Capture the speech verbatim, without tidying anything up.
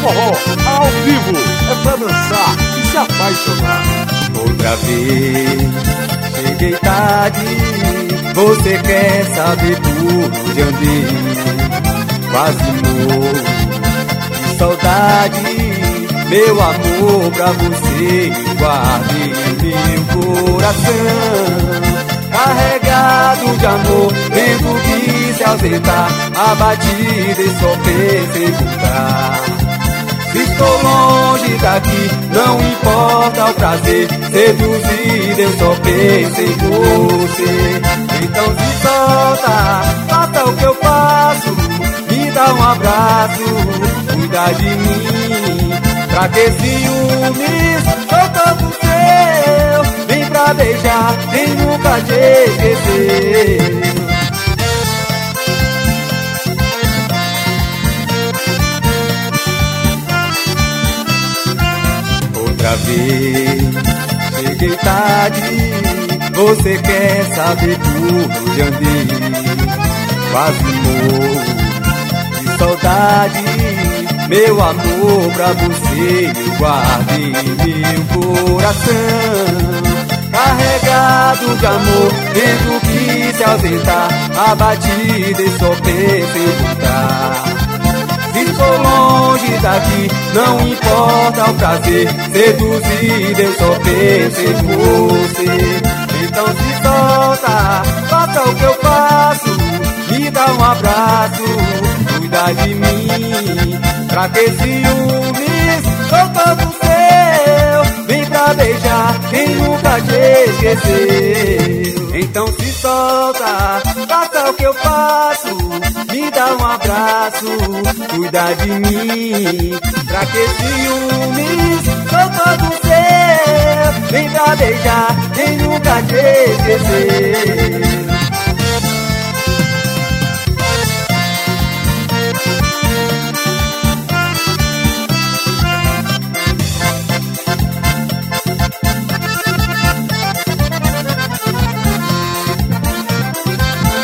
forró ao vivo, é pra dançar e se apaixonar. Outra vez, cheguei tarde, você quer saber por onde andei. Quase morro de saudade, meu amor pra você guardei meu coração. Carregado de amor, vendo que se ausentar, abatida e só penso em voltar. Se estou longe daqui, não importa o prazer, seduzido eu só penso em você. Então se solta, faça o que eu faço, me dá um abraço, cuida de mim. Pra que ciúmes, sou todo seu, vem pra beijar, vem nunca te esquecer. Outra vez, cheguei tarde, você quer saber por onde andei. Quase morro de saudade, meu amor pra você eu guardei meu coração. Carregado de amor, vendo que se ausentar, abatida e só penso em voltar. Se estou longe daqui, não importa o prazer, seduzido eu só penso em você. Então se solta, faça o que eu faço, me dá um abraço, cuida de mim. Pra que ciúmes, sou todo seu, vem pra beijar, quem nunca te esqueceu. Então se solta, faça o que eu faço, me dá um abraço, cuida de mim. Pra que ciúmes, sou todo seu, vem pra beijar, quem nunca te esqueceu.